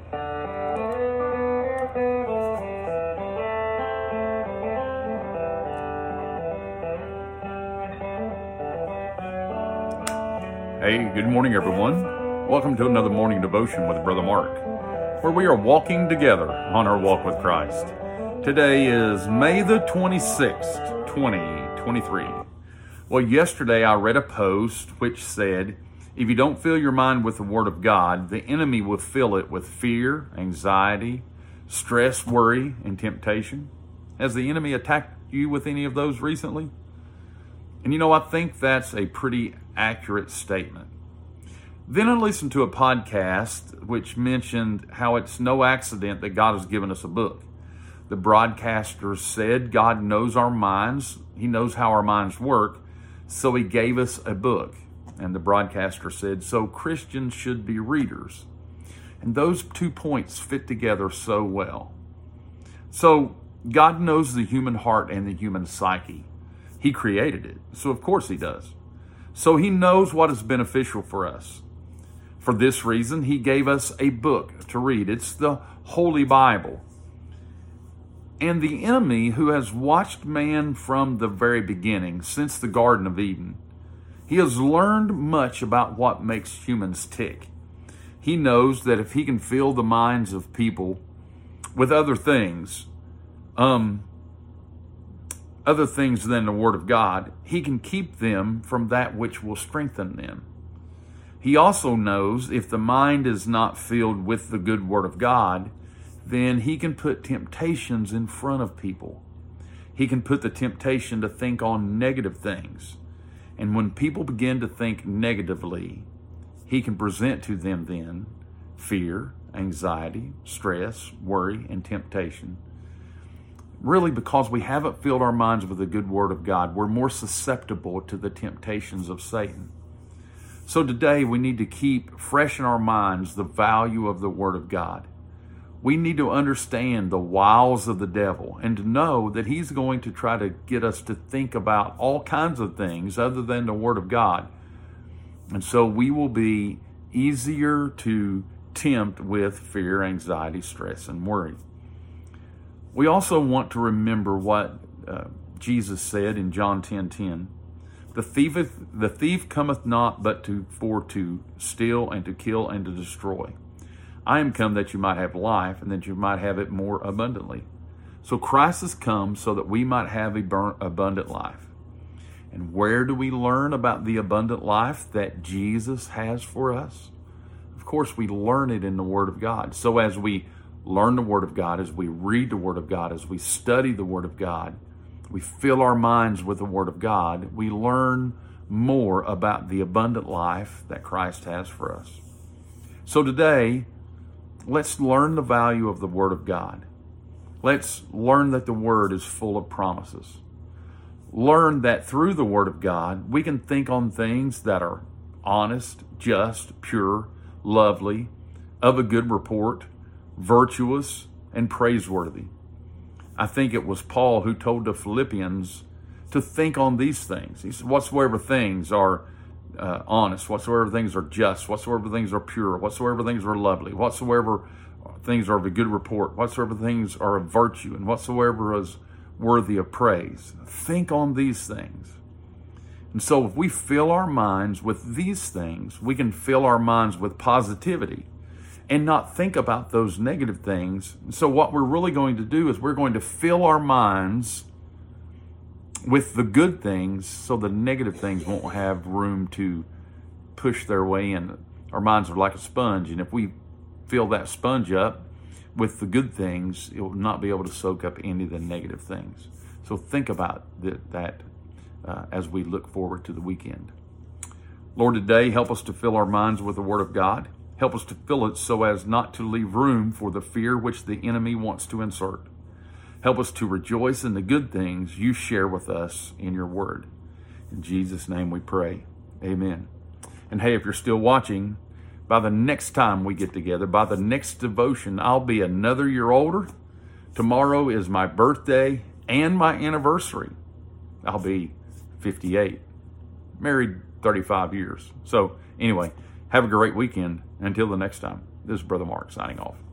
Hey, good morning, everyone. Welcome to another morning devotion with Brother Mark, where we are walking together on our walk with Christ. Today is May the 26th, 2023. Well, yesterday I read a post which said, if you don't fill your mind with the Word of God, the enemy will fill it with fear, anxiety, stress, worry, and temptation. Has the enemy attacked you with any of those recently? And I think that's a pretty accurate statement. Then I listened to a podcast which mentioned how it's no accident that God has given us a book. The broadcaster said God knows our minds. He knows how our minds work, so he gave us a book. And the broadcaster said, so Christians should be readers. And those 2 points fit together so well. So God knows the human heart and the human psyche. He created it, so of course he does. So he knows what is beneficial for us. For this reason, he gave us a book to read. It's the Holy Bible. And the enemy, who has watched man from the very beginning, since the Garden of Eden, he has learned much about what makes humans tick. He knows that if he can fill the minds of people with other things than the Word of God, he can keep them from that which will strengthen them. He also knows if the mind is not filled with the good Word of God, then he can put temptations in front of people. He can put the temptation to think on negative things. And when people begin to think negatively, he can present to them then fear, anxiety, stress, worry, and temptation. Really, because we haven't filled our minds with the good Word of God, we're more susceptible to the temptations of Satan. So today we need to keep fresh in our minds the value of the Word of God. We need to understand the wiles of the devil and to know that he's going to try to get us to think about all kinds of things other than the Word of God. And so we will be easier to tempt with fear, anxiety, stress, and worry. We also want to remember what Jesus said in John 10:10. The thief cometh not but for to steal and to kill and to destroy. I am come that you might have life and that you might have it more abundantly. So Christ has come so that we might have abundant life. And where do we learn about the abundant life that Jesus has for us? Of course, we learn it in the Word of God. So as we learn the Word of God, as we read the Word of God, as we study the Word of God, we fill our minds with the Word of God, we learn more about the abundant life that Christ has for us. So today, let's learn the value of the Word of God. Let's learn that the Word is full of promises. Learn that through the Word of God, we can think on things that are honest, just, pure, lovely, of a good report, virtuous, and praiseworthy. I think it was Paul who told the Philippians to think on these things. He said, whatsoever things are honest, whatsoever things are just, whatsoever things are pure, whatsoever things are lovely, whatsoever things are of a good report, whatsoever things are of virtue, and whatsoever is worthy of praise. Think on these things. And so if we fill our minds with these things, we can fill our minds with positivity and not think about those negative things. So what we're really going to do is we're going to fill our minds with the good things so the negative things won't have room to push their way in. Our minds are like a sponge, and if we fill that sponge up with the good things, it will not be able to soak up any of the negative things. So think about that as we look forward to the weekend. Lord, today help us to fill our minds with the Word of God. Help us to fill it so as not to leave room for the fear which the enemy wants to insert. Help us to rejoice in the good things you share with us in your Word. In Jesus' name we pray. Amen. And hey, if you're still watching, by the next time we get together, by the next devotion, I'll be another year older. Tomorrow is my birthday and my anniversary. I'll be 58, married 35 years. So anyway, have a great weekend. Until the next time, this is Brother Mark signing off.